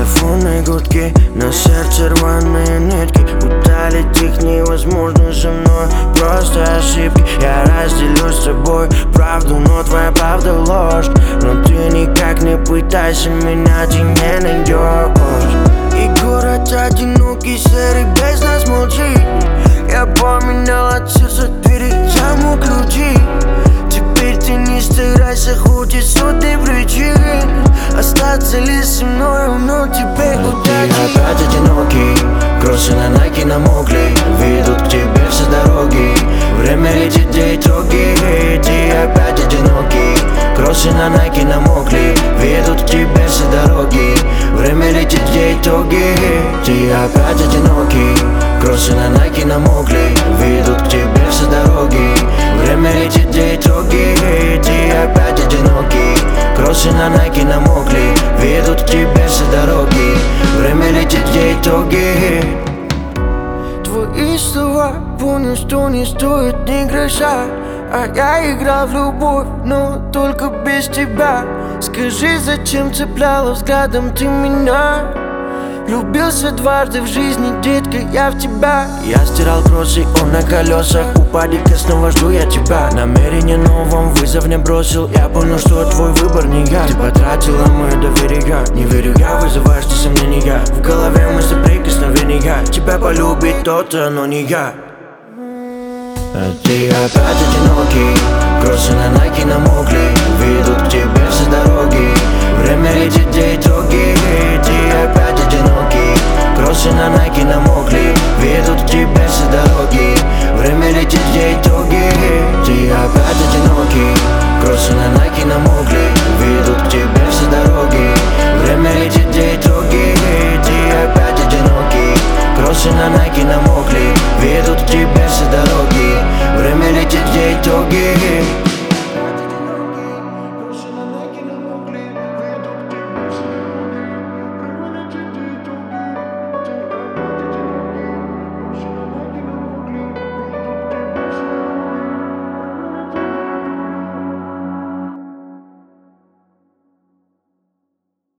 Телефонные гудки, на сердце рваные нитки. Удалить их невозможно со мной, просто ошибки. Я разделю с тобой правду, но твоя правда ложь. Но ты никак не пытайся меня, ты не найдешь. И город одинокий, серый без нас молчит. Я поменял от сердца двери, замок ключи. Теперь ты не старайся, хоть и сотни причин остаться лишь со мною, но тебе удачи. Ты опять одинокий, кроссы на Nike намокли, ведут к тебе все дороги. Время летит, где итоги. Ты опять одинокий, кроссы на Nike намокли, ведут к тебе все дороги. Время летит, где итоги. Ты опять одинокий, кроссы на Nike намокли, ведут к тебе все дороги. Время летит, где итоги. Ты опять одинокий, кроссы на Nike намокли, ведут к тебе все дороги. Время летит, где итоги. Твои слова, понял, что не стоит ни гроша. А я играл в любовь, но только без тебя. Скажи, зачем цепляла взглядом ты меня? Влюбился дважды в жизни, детка, я в тебя. Я стирал кроссы, он на колесах. У падика снова жду я тебя. Намерение новым вызов не бросил. Я понял, что твой выбор не я. Ты потратила мое доверие. Не верю я, вызываешь ты сомнения. В голове мысли прикосновения. Тебя полюбит кто-то, но не я. А ты опять одинокий, кроссы на Nike намокли, ведут к тебе все дороги. Время летит, где итоги. Ты опять одинокий, кроссы на Nike намокли, ведут к тебе все дороги. Время летит, где итоги. Ты опять одинокий, кроссы на Nike намокли, ведут к тебе все дороги. Время летит, где итоги. Ты опять одинокий, кроссы на Nike намокли, ведут к тебе все дороги. Время летит, где итоги.